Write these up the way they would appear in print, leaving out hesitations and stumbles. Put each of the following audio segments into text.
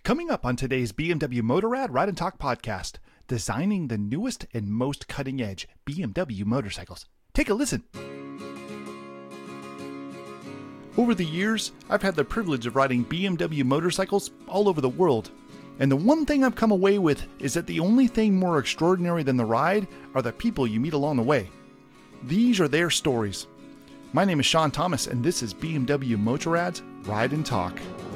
Coming up on today's BMW Motorrad Ride and Talk podcast, designing the newest and most cutting-edge BMW motorcycles. Take a listen. Over the years, I've had the privilege of riding BMW motorcycles all over the world. And the one thing I've come away with is that the only thing more extraordinary than the ride are the people you meet along the way. These are their stories. My name is Sean Thomas, and this is BMW Motorrad's Ride and Talk.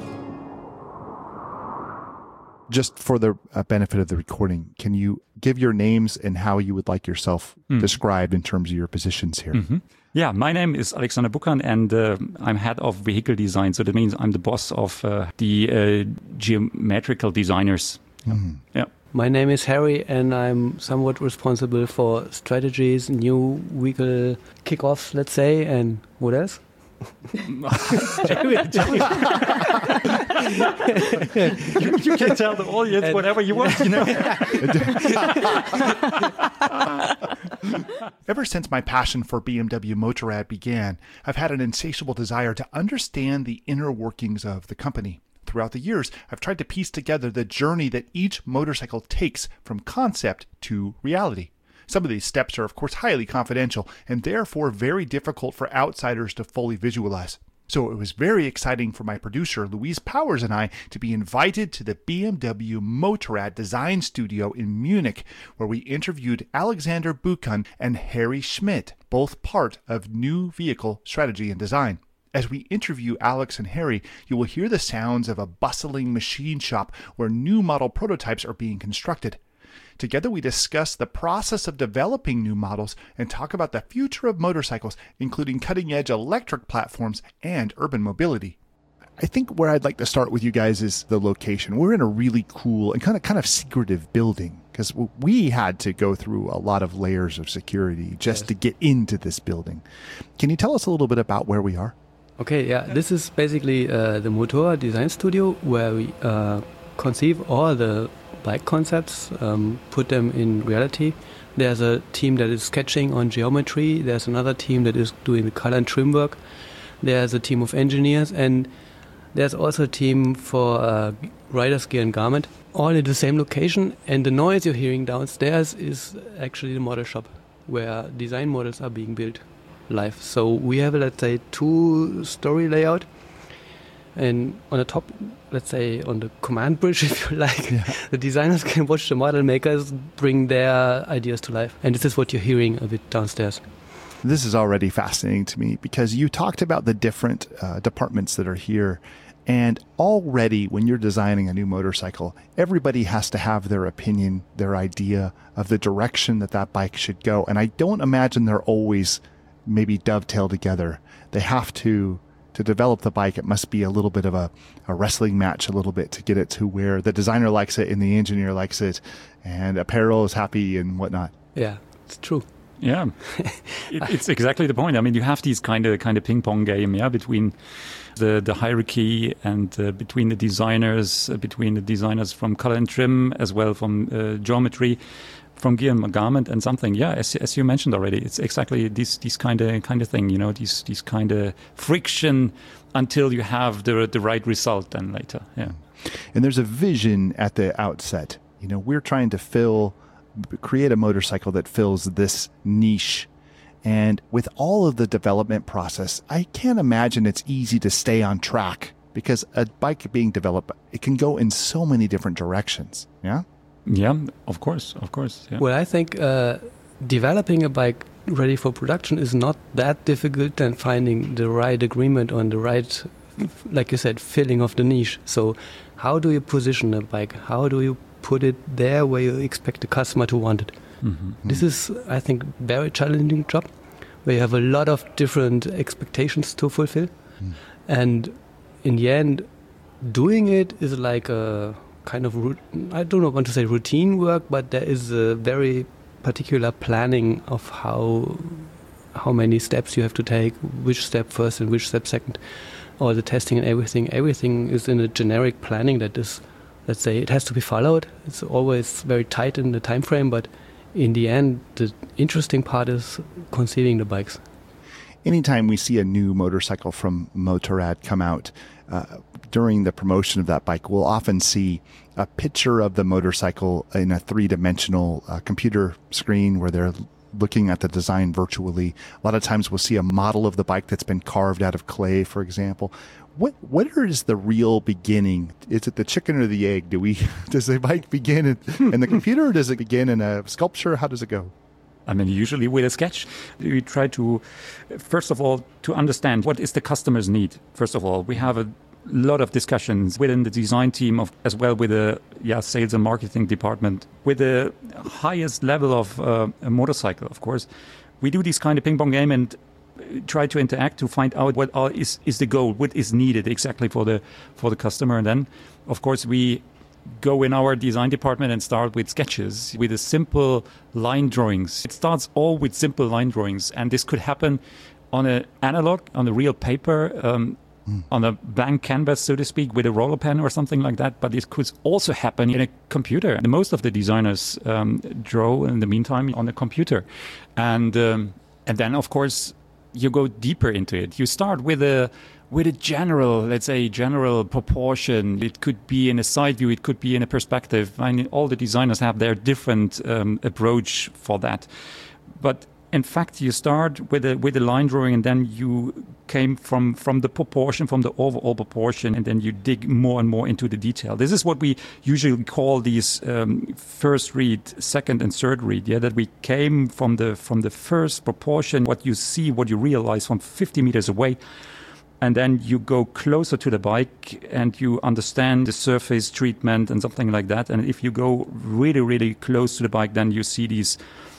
Just for the benefit of the recording, can you give your names and how you would like yourself described in terms of your positions here? Mm-hmm. Yeah, my name is Alexander Buchan, and I'm head of vehicle design. So that means I'm the boss of the geometrical designers. Mm-hmm. Yeah. My name is Harry, and I'm somewhat responsible for strategies, new vehicle kickoffs, let's say, and what else? You can tell the audience whatever you want, you know. Ever since my passion for BMW Motorrad began, I've had an insatiable desire to understand the inner workings of the company. Throughout the years, I've tried to piece together the journey that each motorcycle takes from concept to reality. Some of these steps are, of course, highly confidential and therefore very difficult for outsiders to fully visualize. So it was very exciting for my producer, Louise Powers, and I to be invited to the BMW Motorrad Design Studio in Munich, where we interviewed Alexander Buchan and Harry Schmidt, both part of New Vehicle Strategy and Design. As we interview Alex and Harry, you will hear the sounds of a bustling machine shop where new model prototypes are being constructed. Together we discuss the process of developing new models and talk about the future of motorcycles, including cutting-edge electric platforms and urban mobility. I think where I'd like to start with you guys is the location. We're in a really cool and kind of secretive building because we had to go through a lot of layers of security just to get into this building. Can you tell us a little bit about where we are? Okay, yeah, this is basically the Motorrad Design Studio where we conceive all the bike concepts, put them in reality. There's a team that is sketching on geometry. There's another team that is doing the color and trim work. There's a team of engineers, and there's also a team for rider's gear and garment, all in the same location. And the noise you're hearing downstairs is actually the model shop where design models are being built live. So we have, let's say, 2-story layout. And on the top, let's say on the command bridge, if you like, the designers can watch the model makers bring their ideas to life. And this is what you're hearing a bit downstairs. This is already fascinating to me because you talked about the different departments that are here. And already when you're designing a new motorcycle, everybody has to have their opinion, their idea of the direction that bike should go. And I don't imagine they're always maybe dovetail together. They have to develop the bike. It must be a little bit of a wrestling match a little bit to get it to where the designer likes it and the engineer likes it and apparel is happy and whatnot. Yeah, it's true. Yeah, it's exactly the point. I mean, you have these kind of ping pong game, between the hierarchy and between the designers from color and trim as well from geometry, from gear and garment and something. Yeah, as you mentioned already, it's exactly this kind of thing. You know, this kind of friction until you have the right result. Then later, yeah. And there's a vision at the outset. You know, we're trying to create a motorcycle that fills this niche. And with all of the development process, I can't imagine it's easy to stay on track because a bike being developed, it can go in so many different directions. Yeah. Yeah, of course. Yeah. Well, I think developing a bike ready for production is not that difficult than finding the right agreement on the right, like you said, filling of the niche. So how do you position a bike? How do you put it there where you expect the customer to want it? Mm-hmm. This is, I think, very challenging job where you have a lot of different expectations to fulfill. Mm. And in the end, doing it is like a kind of, I don't want to say routine work, but there is a very particular planning of how many steps you have to take, which step first and which step second, all the testing and everything. Everything is in a generic planning that is, let's say, it has to be followed. It's always very tight in the time frame, but in the end, the interesting part is conceiving the bikes. Anytime we see a new motorcycle from Motorrad come out, during the promotion of that bike, we'll often see a picture of the motorcycle in a three-dimensional computer screen where they're looking at the design virtually. A lot of times we'll see a model of the bike that's been carved out of clay, for example. Where is the real beginning? Is it the chicken or the egg? Does the bike begin in the computer, or does it begin in a sculpture? How does it go? I mean, usually with a sketch, we try to, first of all, to understand what is the customer's need. First of all, we have a lot of discussions within the design team as well with the sales and marketing department. With the highest level of a motorcycle, of course, we do this kind of ping pong game and try to interact to find out what is the goal, what is needed exactly for the customer. And then, of course, we go in our design department and start with sketches, with a simple line drawings. It starts all with simple line drawings, and this could happen on an analog, on a real paper, on a blank canvas, so to speak, with a roller pen or something like that. But it could also happen in a computer. And most of the designers draw in the meantime on a computer, and then, of course, you go deeper into it. You start with a general, let's say, general proportion. It could be in a side view, it could be in a perspective. I mean, all the designers have their different approach for that. But in fact, you start with a line drawing, and then you came from the proportion, from the overall proportion, and then you dig more and more into the detail. This is what we usually call these first read, second and third read. Yeah, that we came from the first proportion, what you see, what you realize from 50 meters away. And then you go closer to the bike and you understand the surface treatment and something like that. And if you go really, really close to the bike, then you see these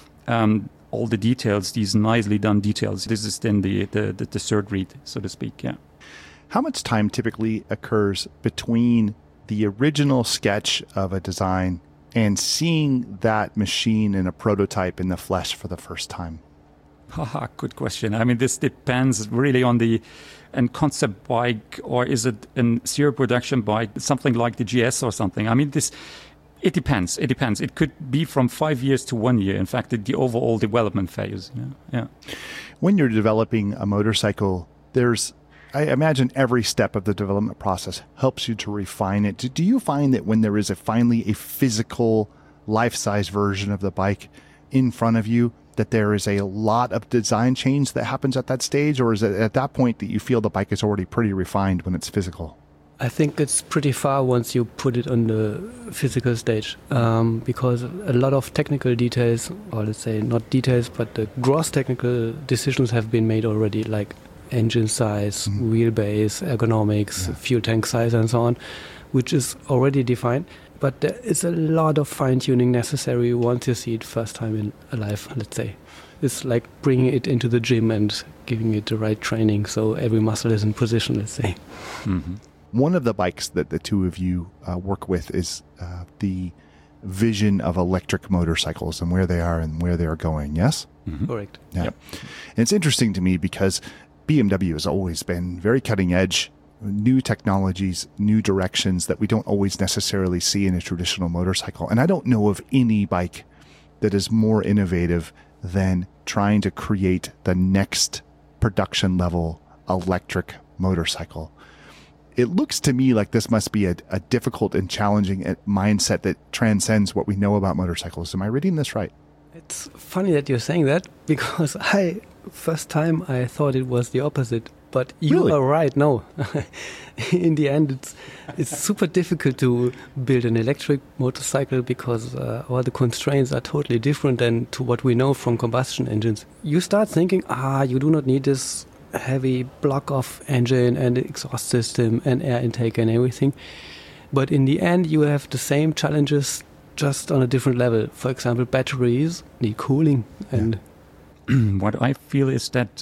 all the details, these nicely done details. This is then the third read, so to speak. Yeah. How much time typically occurs between the original sketch of a design and seeing that machine in a prototype in the flesh for the first time? Good question. I mean, this depends really on the concept bike, or is it a serial production bike, something like the GS or something. I mean, it depends. It depends. It could be from 5 years to 1 year. In fact, the overall development phase. Yeah. When you're developing a motorcycle, I imagine every step of the development process helps you to refine it. Do you find that when there is finally a physical life-size version of the bike in front of you, that there is a lot of design change that happens at that stage, or is it at that point that you feel the bike is already pretty refined when it's physical? I think it's pretty far once you put it on the physical stage, because a lot of technical details, or let's say not details, but the gross technical decisions have been made already, like engine size, wheelbase, ergonomics, fuel tank size, and so on, which is already defined. But there is a lot of fine-tuning necessary once you see it first time in alive, let's say. It's like bringing it into the gym and giving it the right training so every muscle is in position, let's say. Mm-hmm. One of the bikes that the two of you work with is the vision of electric motorcycles and where they are and where they are going, yes? Mm-hmm. Correct. Yeah. Yep. And it's interesting to me because BMW has always been very cutting edge, new technologies, new directions that we don't always necessarily see in a traditional motorcycle. And I don't know of any bike that is more innovative than trying to create the next production level electric motorcycle. It looks to me like this must be a difficult and challenging mindset that transcends what we know about motorcycles. Am I reading this right? It's funny that you're saying that, because first time I thought it was the opposite. But you Really? are right. No, in the end, it's super difficult to build an electric motorcycle because all the constraints are totally different than to what we know from combustion engines. You start thinking, you do not need this heavy block of engine and exhaust system and air intake and everything. But in the end, you have the same challenges, just on a different level. For example, batteries need cooling. And what I feel is that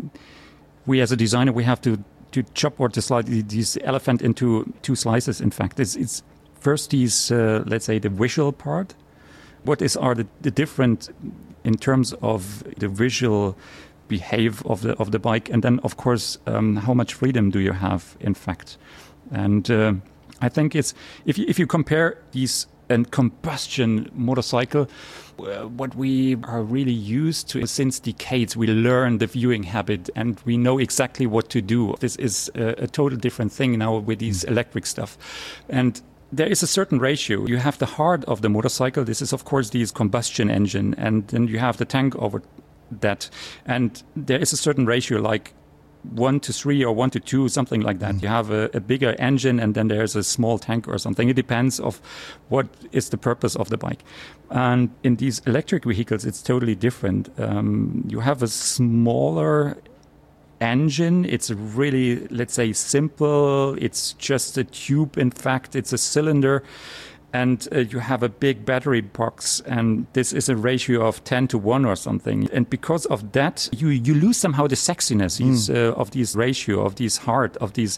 we as a designer, we have to chop or to slice this elephant into two slices. In fact, it's first these, let's say, the visual part. What are the different in terms of the visual behave of the bike, and then of course how much freedom do you have, in fact. And I think it's if you compare these a combustion motorcycle, what we are really used to since decades, we learn the viewing habit and we know exactly what to do. This is a total different thing now with these electric stuff. And there is a certain ratio. You have the heart of the motorcycle. This is, of course, this combustion engine. And then you have the tank over that. And there is a certain ratio, like 1:3 or 1:2, something like that. You have a bigger engine and then there's a small tank or something. It depends of what is the purpose of the bike. And in these electric vehicles, it's totally different. You have a smaller engine. It's really, let's say, simple. It's just a tube. In fact, it's a cylinder. And you have a big battery box, and this is a ratio of 10:1 or something. And because of that, you lose somehow the sexiness of this ratio, of this heart, of these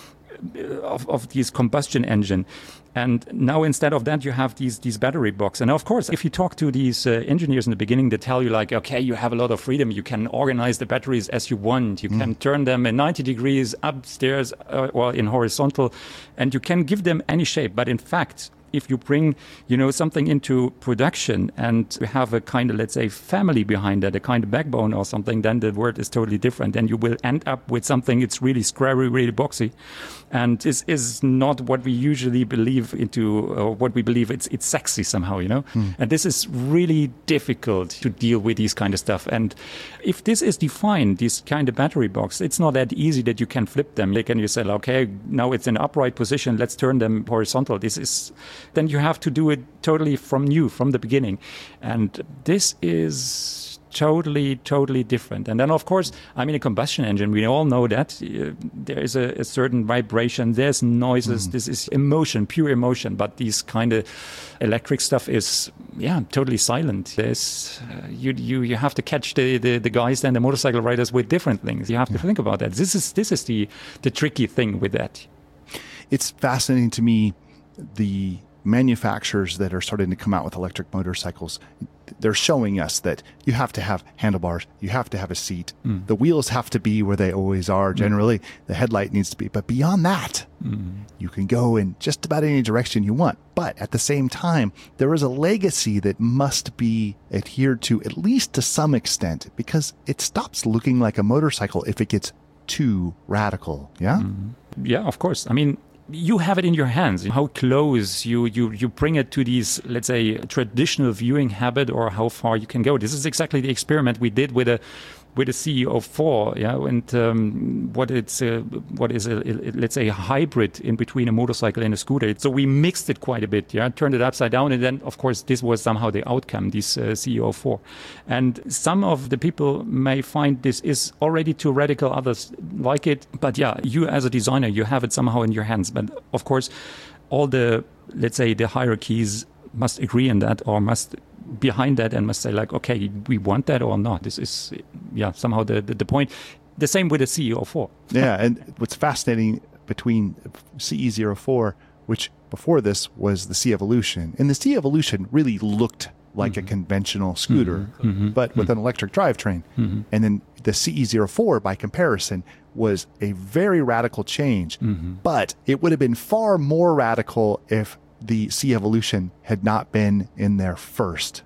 combustion engine. And now instead of that, you have these battery box. And of course, if you talk to these engineers in the beginning, they tell you like, okay, you have a lot of freedom. You can organize the batteries as you want. You can turn them in 90 degrees upstairs or in horizontal, and you can give them any shape. But in fact, if you bring, something into production and you have a kind of, let's say, family behind that, a kind of backbone or something, then the word is totally different. Then you will end up with something it's really squarey, really boxy. And this is not what we usually believe into, or what we believe it's sexy somehow, And this is really difficult to deal with these kind of stuff. And if this is defined, this kind of battery box, it's not that easy that you can flip them. Like, and you say, okay, now it's in upright position, let's turn them horizontal. Then you have to do it totally from the beginning. And this is totally different. And then, of course, a combustion engine, we all know that there is a certain vibration, there's noises, this is emotion, pure emotion. But these kind of electric stuff is, totally silent. There's, you have to catch the guys and the motorcycle riders with different things. You have to think about that. This is the tricky thing with that. It's fascinating to me, the manufacturers that are starting to come out with electric motorcycles. They're showing us that you have to have handlebars, you have to have a seat, the wheels have to be where they always are generally, the headlight needs to be, but beyond that, you can go in just about any direction you want. But at the same time, there is a legacy that must be adhered to, at least to some extent, because it stops looking like a motorcycle if it gets too radical. Yeah? Yeah, of course. You have it in your hands, how close you bring it to these, let's say, traditional viewing habit, or how far you can go. This is exactly the experiment we did with a CEO4, and what is let's say, a hybrid in between a motorcycle and a scooter. So we mixed it quite a bit, turned it upside down, and then, of course, this was somehow the outcome, this CEO4. And some of the people may find this is already too radical, others like it. But you as a designer, you have it somehow in your hands. But of course, all the, let's say, the hierarchies must agree on that, or must behind that, and must say like, okay, we want that or not. This is somehow the point. The same with the CEO4. Yeah, and what's fascinating between CE04, which before this was the C-Evolution, and the C-Evolution really looked like a conventional scooter, but with an electric drivetrain. And then the CE04, by comparison, was a very radical change, but it would have been far more radical if the C-Evolution had not been in there first.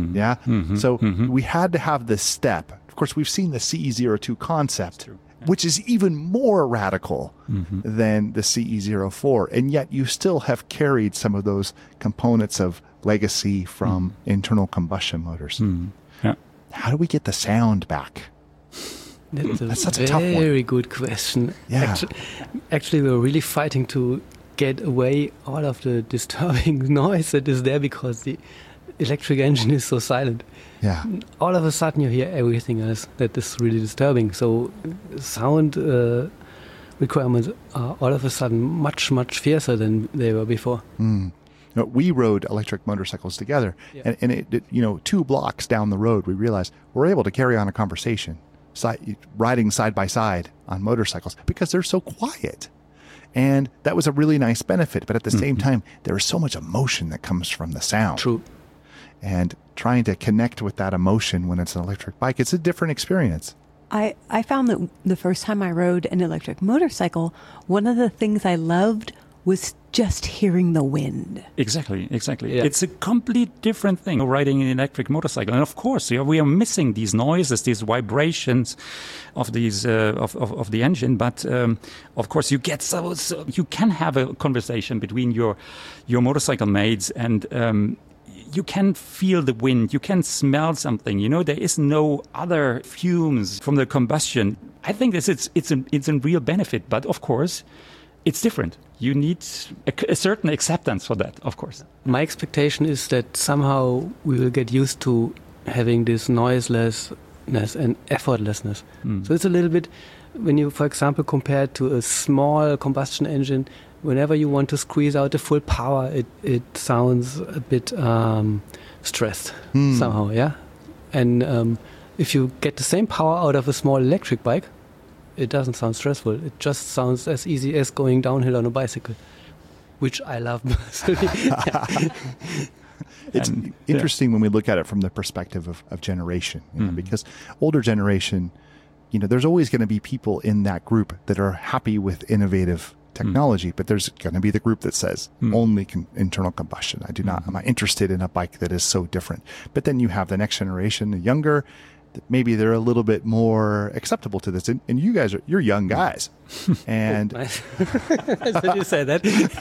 So we had to have this step. Of course, we've seen the CE02 concept, which is even more radical than the CE04. And yet you still have carried some of those components of legacy from internal combustion motors. How do we get the sound back? That's such a tough one. Very good question. Yeah. Actually, we're really fighting to get away all of the disturbing noise that is there, because the electric engine is so silent. Yeah. All of a sudden you hear everything else that is really disturbing. So sound requirements are all of a sudden much fiercer than they were before. We rode electric motorcycles together, and it 2 blocks down the road, we realized we're able to carry on a conversation, riding side by side on motorcycles, because they're so quiet. And that was a really nice benefit. But at the same time, there is so much emotion that comes from the sound. True. And trying to connect with that emotion when it's an electric bike, it's a different experience. I found that the first time I rode an electric motorcycle, one of the things I loved was just hearing the wind. Exactly. Yeah. It's a complete different thing, riding an electric motorcycle. And of course, we are missing these noises, these vibrations of these of the engine. But of course, you get so you can have a conversation between your motorcycle mates, and you can feel the wind, you can smell something. There is no other fumes from the combustion. I think it's a real benefit, but of course, it's different. You need a certain acceptance for that, of course. My expectation is that somehow we will get used to having this noiselessness and effortlessness. So it's a little bit, when you, for example, compare it to a small combustion engine, whenever you want to squeeze out the full power, it sounds a bit stressed somehow, yeah? And if you get the same power out of a small electric bike, it doesn't sound stressful. It just sounds as easy as going downhill on a bicycle, which I love personally. It's interesting when we look at it from the perspective of generation, because older generation, there's always going to be people in that group that are happy with innovative technology, but there's going to be the group that says only internal combustion. I'm not interested in a bike that is so different. But then you have the next generation, the younger, maybe they're a little bit more acceptable to this. And you guys you're young guys. And Nice that you say that.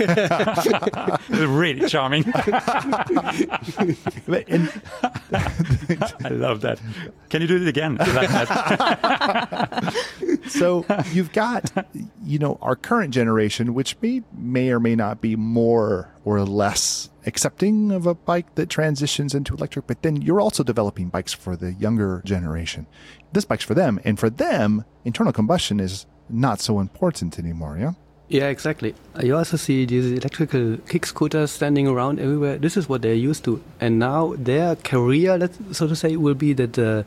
Really charming. I love that. Can you do it again? So you've got, our current generation, which may or may not be more or less accepting of a bike that transitions into electric, but then you're also developing bikes for the younger generation. This bike's for them, and for them, internal combustion is not so important anymore, yeah? Yeah, exactly. You also see these electrical kick scooters standing around everywhere. This is what they're used to. And now their career, so to say, will be that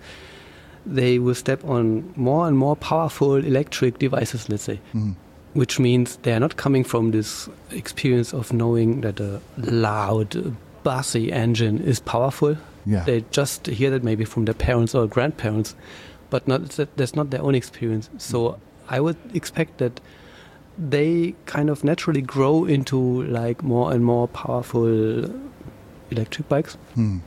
they will step on more and more powerful electric devices, let's say. Which means they are not coming from this experience of knowing that a loud, bassy engine is powerful. Yeah. They just hear that maybe from their parents or grandparents, but that's not their own experience. So I would expect that they kind of naturally grow into like more and more powerful electric bikes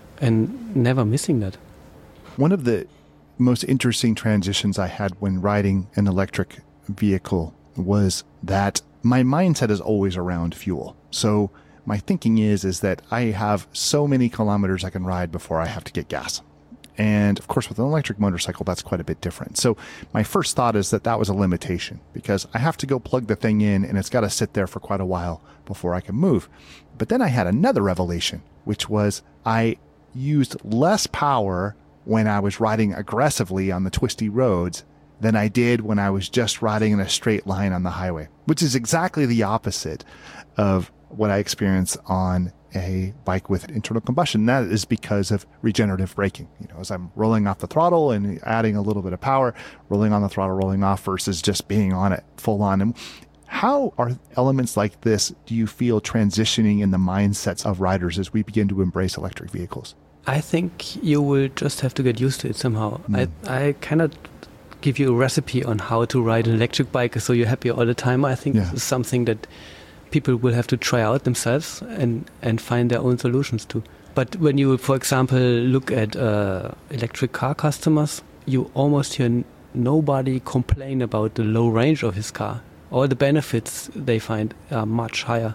and never missing that. One of the most interesting transitions I had when riding an electric vehicle was that my mindset is always around fuel. So my thinking is that I have so many kilometers I can ride before I have to get gas. And of course, with an electric motorcycle, that's quite a bit different. So my first thought is that was a limitation because I have to go plug the thing in and it's got to sit there for quite a while before I can move. But then I had another revelation, which was I used less power when I was riding aggressively on the twisty roads than I did when I was just riding in a straight line on the highway, which is exactly the opposite of what I experience on a bike with internal combustion. That is because of regenerative braking. As I'm rolling off the throttle and adding a little bit of power, rolling on the throttle, rolling off versus just being on it full on. And how are elements like this, do you feel, transitioning in the mindsets of riders as we begin to embrace electric vehicles? I think you will just have to get used to it somehow. I cannot give you a recipe on how to ride an electric bike so you're happy all the time. I think this is something that people will have to try out themselves and find their own solutions to. But when you, for example, look at electric car customers, you almost hear nobody complain about the low range of his car. All the benefits they find are much higher.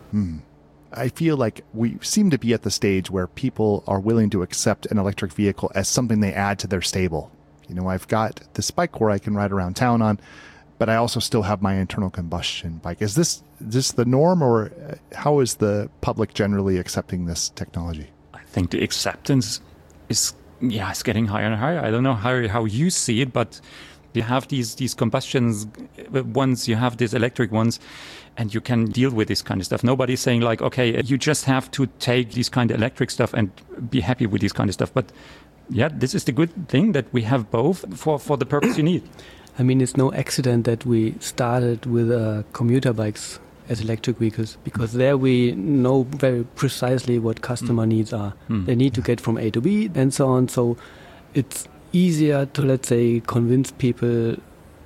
I feel like we seem to be at the stage where people are willing to accept an electric vehicle as something they add to their stable. I've got this bike where I can ride around town on, but I also still have my internal combustion bike. Is this the norm, or how is the public generally accepting this technology? I think the acceptance is getting higher and higher. I don't know how you see it, but you have these combustions ones, you have these electric ones, and you can deal with this kind of stuff. Nobody's saying like, okay, you just have to take this kind of electric stuff and be happy with this kind of stuff. But yeah, this is the good thing that we have both for the purpose you need. I mean, it's no accident that we started with commuter bikes as electric vehicles, because there we know very precisely what customer needs are. They need to get from A to B and so on. So it's easier to, let's say, convince people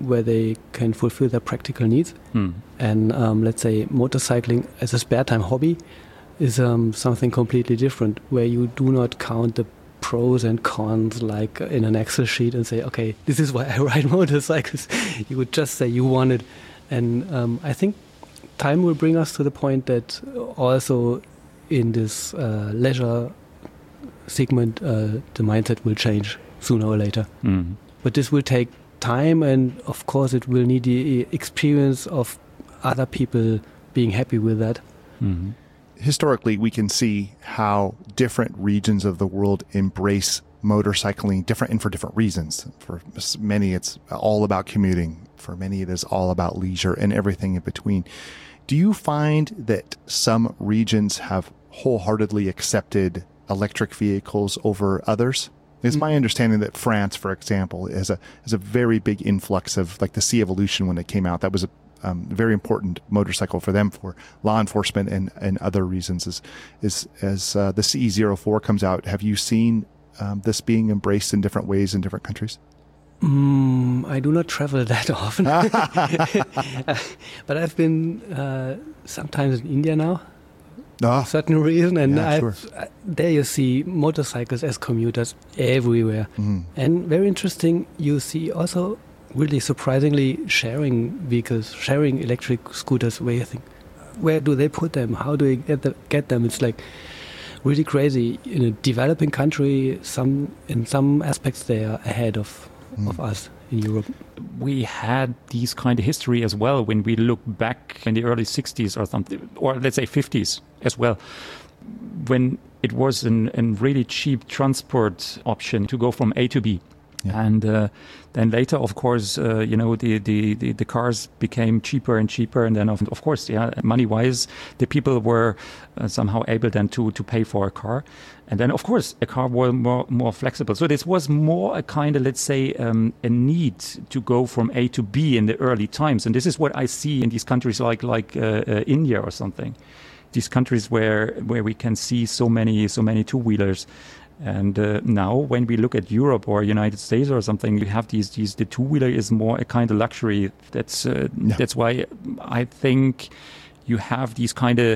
where they can fulfill their practical needs. And let's say motorcycling as a spare time hobby is something completely different, where you do not count the pros and cons like in an Excel sheet and say, okay, this is why I ride motorcycles. You would just say you want it. And I think time will bring us to the point that also in this leisure segment, the mindset will change sooner or later. But this will take time, and of course it will need the experience of other people being happy with that. Historically, we can see how different regions of the world embrace motorcycling different and for different reasons. For many, it's all about commuting. For many, it is all about leisure and everything in between. Do you find that some regions have wholeheartedly accepted electric vehicles over others? It's my understanding that France, for example, is a very big influx of like the C Evolution when it came out. That was a very important motorcycle for them for law enforcement and other reasons. As the CE04 comes out, have you seen this being embraced in different ways in different countries? I do not travel that often, but I've been sometimes in India now. For a certain reason, and there you see motorcycles as commuters everywhere. And very interesting, you see also really surprisingly sharing vehicles, sharing electric scooters, where you think, where do they put them? How do we get them? It's like really crazy. In a developing country, in some aspects they are ahead of us in Europe. We had these kind of history as well when we look back in the early 60s or something, or let's say 50s as well, when it was a really cheap transport option to go from A to B. And then later, of course, the cars became cheaper and cheaper. And then, of course, money-wise, the people were somehow able then to pay for a car. And then, of course, a car was more flexible. So this was more a kind of, let's say, a need to go from A to B in the early times. And this is what I see in these countries like India or something. These countries where we can see so many two-wheelers. And now when we look at Europe or United States or something, we have the two-wheeler is more a kind of luxury. That's why I think you have these kind of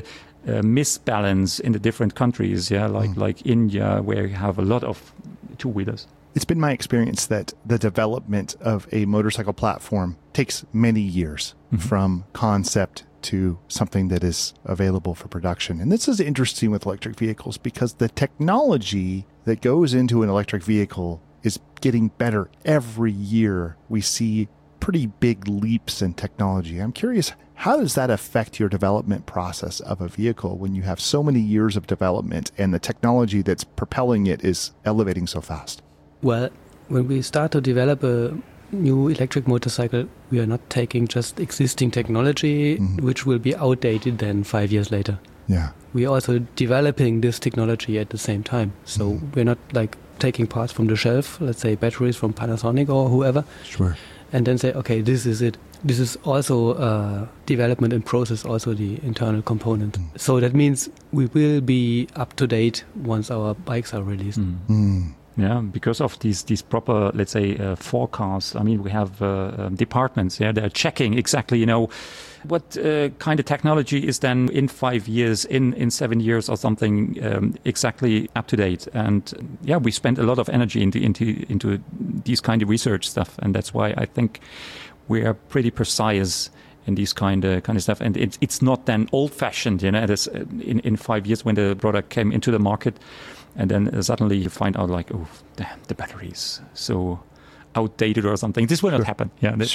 misbalance in the different countries, like India, where you have a lot of two-wheelers. It's been my experience that the development of a motorcycle platform takes many years from concept to something that is available for production. And this is interesting with electric vehicles because the technology that goes into an electric vehicle is getting better every year. We see pretty big leaps in technology. I'm curious, how does that affect your development process of a vehicle when you have so many years of development and the technology that's propelling it is elevating so fast? Well, when we start to develop a new electric motorcycle, we are not taking just existing technology, which will be outdated then 5 years later. Yeah. We are also developing this technology at the same time. So we're not like taking parts from the shelf, let's say batteries from Panasonic or whoever, and then say, okay, this is it. This is also development and process, also the internal component. So that means we will be up to date once our bikes are released. Yeah, because of these proper, let's say, forecasts. I mean, we have departments. They're checking exactly, what kind of technology is then in 5 years, in 7 years or something, exactly up to date. And we spend a lot of energy into these kind of research stuff, and that's why I think we are pretty precise in these kind of stuff. And it's not then old-fashioned, as in 5 years when the product came into the market. And then suddenly you find out like, oh, damn, the battery is so outdated or something. This will not happen.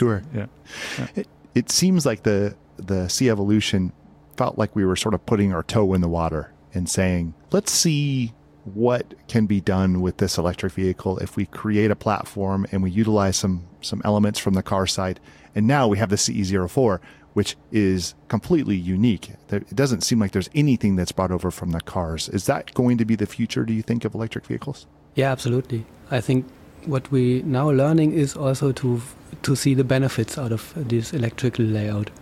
It seems like the C Evolution felt like we were sort of putting our toe in the water and saying, let's see what can be done with this electric vehicle if we create a platform and we utilize some elements from the car side. And now we have the CE04, which is completely unique. It doesn't seem like there's anything that's brought over from the cars. Is that going to be the future, do you think, of electric vehicles? Yeah, absolutely. I think what we now learning is also to see the benefits out of this electrical layout.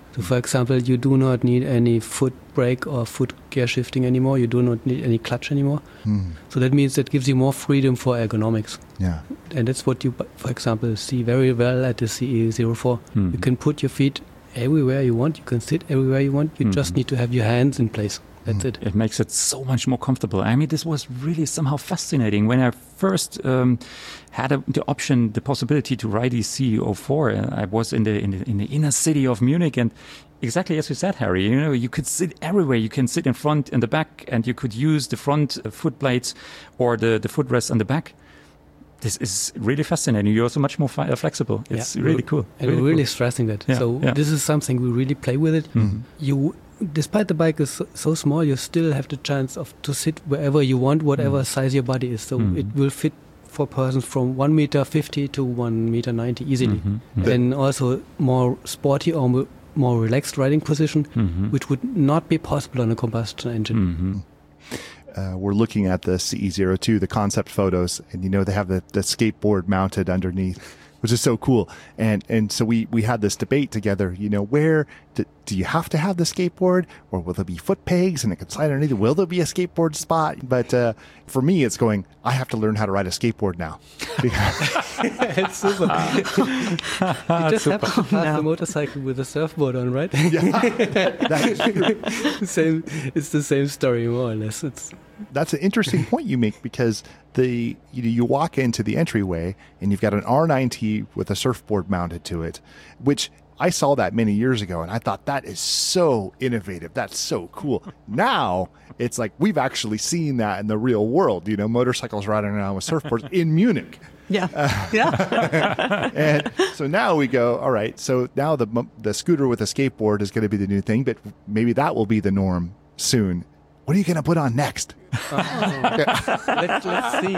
So, for example, you do not need any foot brake or foot gear shifting anymore. You do not need any clutch anymore. So that means that gives you more freedom for ergonomics. Yeah. And that's what you, for example, see very well at the CE04. You can put your feet everywhere you want. You can sit everywhere you want. You just need to have your hands in place. That's it. It makes it so much more comfortable. I mean, this was really somehow fascinating. When I first had the option, the possibility to ride the CE04, I was in the inner city of Munich, and exactly as you said, Harry, you know, you could sit everywhere. You can sit in front and the back, and you could use the front foot plates or the footrest on the back. This is really fascinating. You're also much more flexible. It's really cool. And we're really stressing that. This is something we really play with it. You, despite the bike is so small, you still have the chance to sit wherever you want, whatever size your body is. So it will fit for persons from 1.50 meter to 1.90 meter easily. And also more sporty or more relaxed riding position, which would not be possible on a combustion engine. We're looking at the CE02, the concept photos, and you know they have the skateboard mounted underneath, which is so cool. And so we had this debate together, you know, where do you have to have the skateboard, or will there be foot pegs and it can slide underneath? Will there be a skateboard spot? But for me, it's going, I have to learn how to ride a skateboard now. It's super. You just have to pass the motorcycle with a surfboard on, right? That is true. It's the same story, more or less. That's an interesting point you make, because you walk into the entryway and you've got an R9T with a surfboard mounted to it, which I saw that many years ago, and I thought that is so innovative. That's so cool. Now it's like we've actually seen that in the real world. You know, motorcycles riding around with surfboards in Munich. Yeah. And so now we go, all right, so now the scooter with a skateboard is going to be the new thing, but maybe that will be the norm soon. What are you going to put on next? Let's see.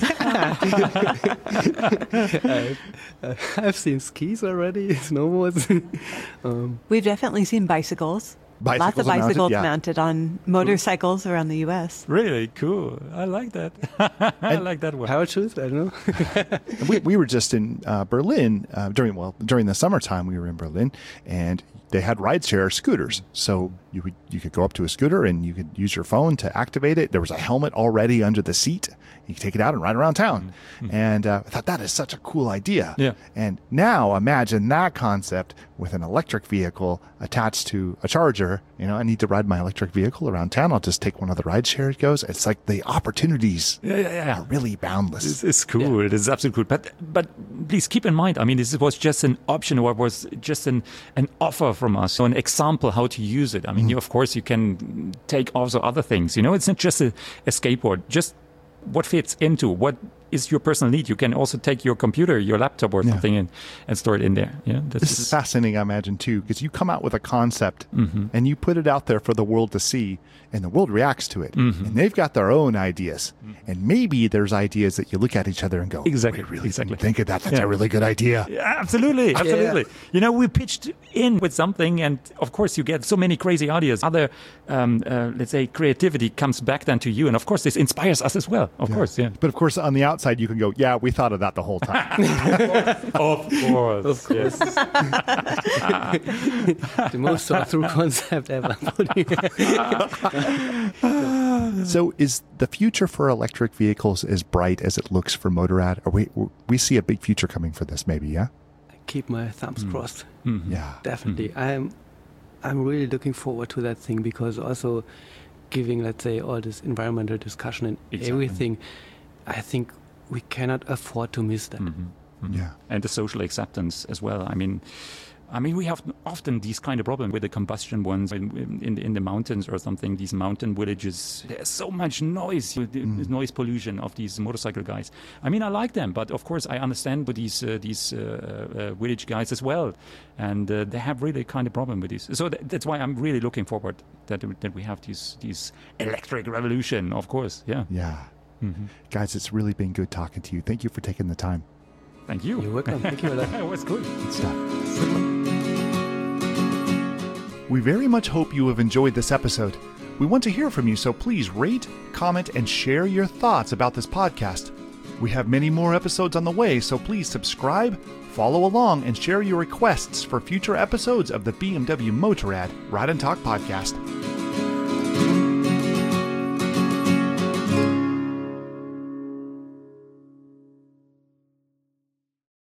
I've seen skis already, snowboards. We've definitely seen bicycles. Lots of bicycles mounted on motorcycles around the U.S. Really cool. I like that. I like that one. Parachutes? I don't know. we were just in Berlin during the summertime. We were in Berlin, and they had rideshare scooters. So you could go up to a scooter and you could use your phone to activate it. There was a helmet already under the seat. You could take it out and ride around town. And I thought that is such a cool idea. Yeah. And now imagine that concept with an electric vehicle attached to a charger. You know, I need to ride my electric vehicle around town. I'll just take one of the rideshare goes. It's like the opportunities are really boundless. It's cool. Yeah. It is absolutely cool. But please keep in mind, I mean, this was just an option, or was just an offer from us. So an example how to use it. I mean, of course, you can take also other things. You know, it's not just a skateboard. Just what fits into what is your personal need. You can also take your computer, your laptop or something and store it in there. Yeah, this is fascinating, I imagine, too, because you come out with a concept and you put it out there for the world to see, and the world reacts to it. And they've got their own ideas. And maybe there's ideas that you look at each other and go, exactly, we really think of that. That's a really good idea. Yeah, absolutely. You know, we pitched in with something, and of course you get so many crazy ideas. Other, let's say, creativity comes back then to you. And of course this inspires us as well. Of course, yeah. But of course, on the outside, you can go, yeah, we thought of that the whole time. Of course. Yes. The most thought-through concept ever. So is the future for electric vehicles as bright as it looks for Motorrad? Or we see a big future coming for this, maybe, yeah? I keep my thumbs crossed. Yeah. Definitely. I'm really looking forward to that thing, because also giving, let's say, all this environmental discussion and everything, I think we cannot afford to miss that. Yeah. And the social acceptance as well. I mean, we have often these kind of problems with the combustion ones in the mountains or something. These mountain villages, there's so much noise, noise pollution of these motorcycle guys. I mean, I like them, but of course I understand with these village guys as well, and they have really kind of problem with this. So that's why I'm really looking forward that we have these electric revolution. Of course, yeah. Guys, it's really been good talking to you. Thank you for taking the time. Thank you. You're welcome. Thank you. It was good. Good stuff. We very much hope you have enjoyed this episode. We want to hear from you, so please rate, comment, and share your thoughts about this podcast. We have many more episodes on the way, so please subscribe, follow along, and share your requests for future episodes of the BMW Motorrad Ride and Talk podcast.